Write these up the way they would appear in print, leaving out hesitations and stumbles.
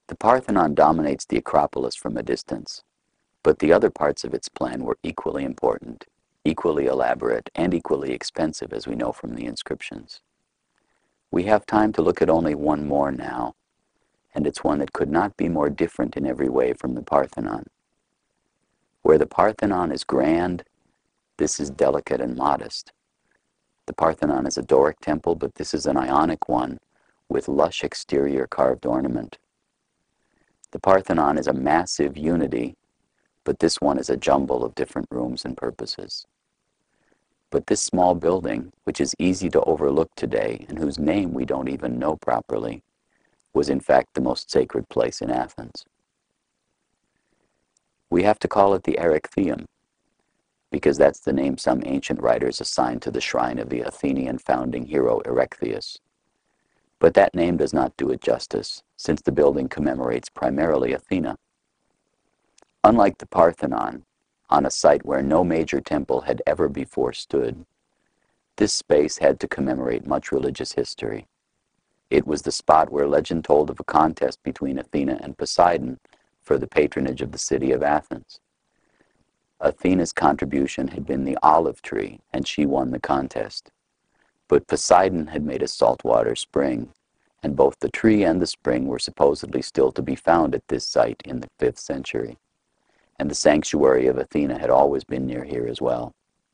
The Parthenon dominates the Acropolis from a distance, but the other parts of its plan were equally important, equally elaborate, and equally expensive, as we know from the inscriptions. We have time to look at only one more now, and it's one that could not be more different in every way from the Parthenon. Where the Parthenon is grand, this is delicate and modest. The Parthenon is a Doric temple, but this is an Ionic one with lush exterior carved ornament. The Parthenon is a massive unity, but this one is a jumble of different rooms and purposes. But this small building, which is easy to overlook today and whose name we don't even know properly, was in fact the most sacred place in Athens. We have to call it the Erechtheum, because that's the name some ancient writers assigned to the shrine of the Athenian founding hero Erechtheus. But that name does not do it justice, since the building commemorates primarily Athena. Unlike the Parthenon, on a site where no major temple had ever before stood, this space had to commemorate much religious history. It was the spot where legend told of a contest between Athena and Poseidon for the patronage of the city of Athens. Athena's contribution had been the olive tree, and she won the contest. But Poseidon had made a saltwater spring, and both the tree and the spring were supposedly still to be found at this site in the 5th century. And the sanctuary of Athena had always been near here as well.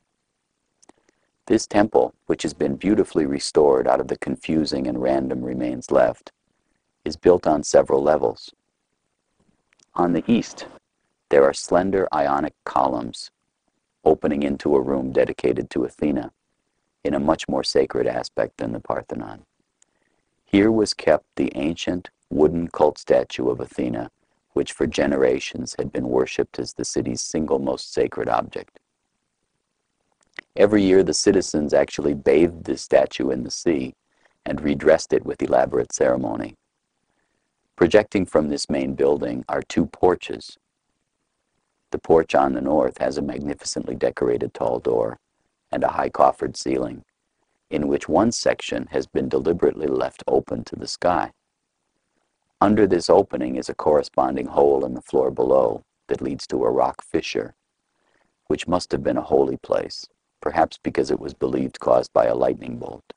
This temple, which has been beautifully restored out of the confusing and random remains left, is built on several levels. On the east, there are slender Ionic columns opening into a room dedicated to Athena in a much more sacred aspect than the Parthenon. Here was kept the ancient wooden cult statue of Athena, which for generations had been worshipped as the city's single most sacred object. Every year the citizens actually bathed this statue in the sea and redressed it with elaborate ceremony. Projecting from this main building are 2 porches. The porch on the north has a magnificently decorated tall door and a high coffered ceiling, in which one section has been deliberately left open to the sky. Under this opening is a corresponding hole in the floor below that leads to a rock fissure, which must have been a holy place, perhaps because it was believed caused by a lightning bolt.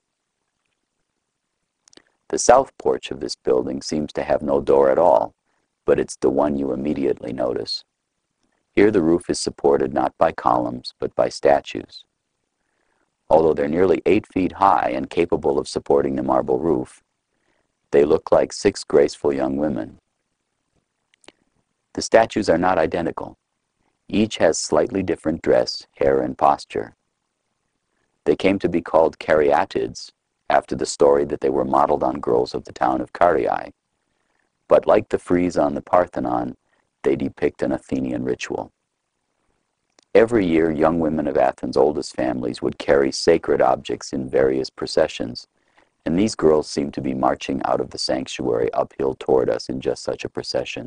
The south porch of this building seems to have no door at all, but it's the one you immediately notice. Here the roof is supported not by columns, but by statues. Although they're nearly 8 feet high and capable of supporting the marble roof, they look like 6 graceful young women. The statues are not identical. Each has slightly different dress, hair, and posture. They came to be called Caryatids, after the story that they were modeled on girls of the town of Caryae. But like the frieze on the Parthenon, they depict an Athenian ritual. Every year, young women of Athens' oldest families would carry sacred objects in various processions, and these girls seem to be marching out of the sanctuary uphill toward us in just such a procession.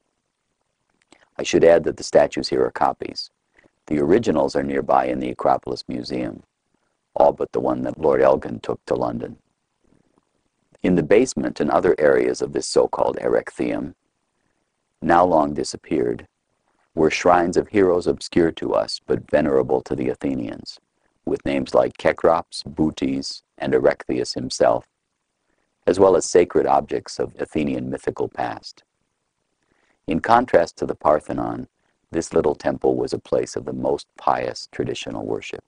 I should add that the statues here are copies. The originals are nearby in the Acropolis Museum, all but the one that Lord Elgin took to London. In the basement and other areas of this so-called Erechtheum, now long disappeared, were shrines of heroes obscure to us but venerable to the Athenians, with names like Cecrops, Bootes, and Erechtheus himself, as well as sacred objects of Athenian mythical past. In contrast to the Parthenon, this little temple was a place of the most pious traditional worship.